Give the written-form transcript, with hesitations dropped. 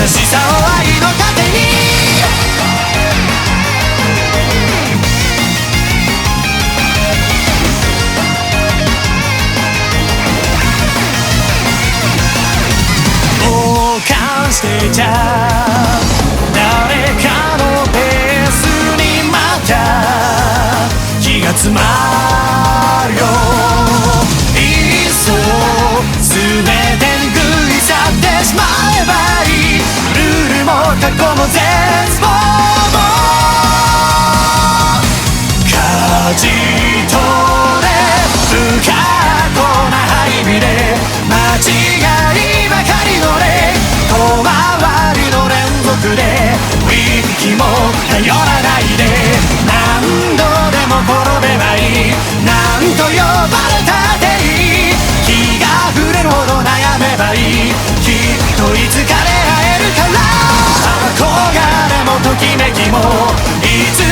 しさを愛の糧に傍観してちゃ誰かのペースにまた気が詰まるよ。いっそ全て拭い去ってしまえばいい。ルールも過去も絶望も舵取れ不可抗なハイビで間違いばかりのれ遠回りの連続で息も頼らないで何度でも転べばいい。何と呼ばれたっていい。気が触れるほど悩めばいい。きっといつか出会えるから憧れもときめきもいつ